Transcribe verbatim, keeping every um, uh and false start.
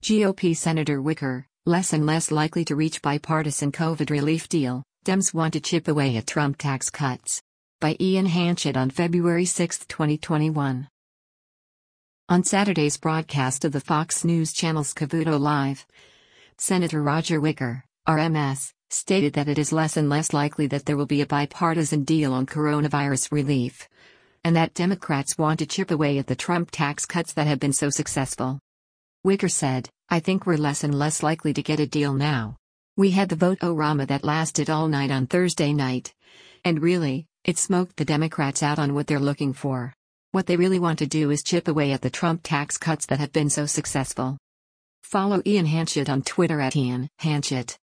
G O P Senator Wicker, less and less likely to reach bipartisan COVID relief deal, Dems want to chip away at Trump tax cuts. By Ian Hanchett on February sixth, twenty twenty-one. On Saturday's broadcast of the Fox News Channel's Cavuto Live, Senator Roger Wicker, R M S, stated that it is less and less likely that there will be a bipartisan deal on coronavirus relief, and that Democrats want to chip away at the Trump tax cuts that have been so successful. Wicker said, "I think we're less and less likely to get a deal now. We had the vote-o-rama that lasted all night on Thursday night. And really, it smoked the Democrats out on what they're looking for. What they really want to do is chip away at the Trump tax cuts that have been so successful." Follow Ian Hanchett on Twitter at Ian Hanchett.